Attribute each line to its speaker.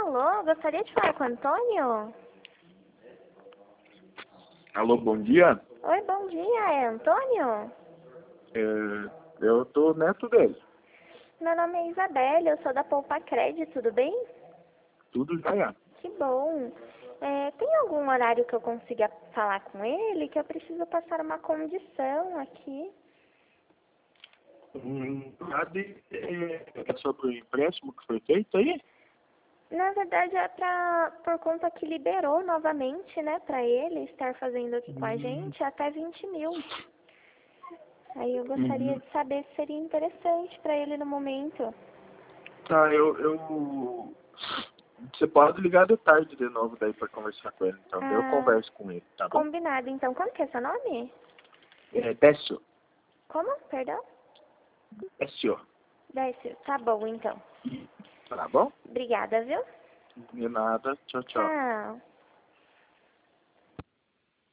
Speaker 1: Alô, gostaria de falar com o Antônio?
Speaker 2: Alô, bom dia.
Speaker 1: Oi, bom dia, é Antônio?
Speaker 2: Eu tô neto dele.
Speaker 1: Meu nome é Isabelle, eu sou da Poupa Crédito, tudo bem?
Speaker 2: Tudo já.
Speaker 1: Que bom. Tem algum horário que eu consiga falar com ele? Que eu preciso passar uma condição aqui.
Speaker 2: Sabe, é sobre o empréstimo que foi feito aí?
Speaker 1: Na verdade é por conta que liberou novamente, né, pra ele estar fazendo aqui com a gente até 20 mil. Aí eu gostaria de saber se seria interessante pra ele no momento.
Speaker 2: Tá, você pode ligar de tarde de novo daí pra conversar com ele, então. Daí eu
Speaker 1: Ah,
Speaker 2: converso com ele, tá bom?
Speaker 1: combinado então. Como que é seu nome?
Speaker 2: Décio.
Speaker 1: Como? Perdão?
Speaker 2: Décio.
Speaker 1: Décio. Tá bom então.
Speaker 2: Tá bom?
Speaker 1: Obrigada, viu?
Speaker 2: De nada. Tchau, tchau.
Speaker 1: Tchau.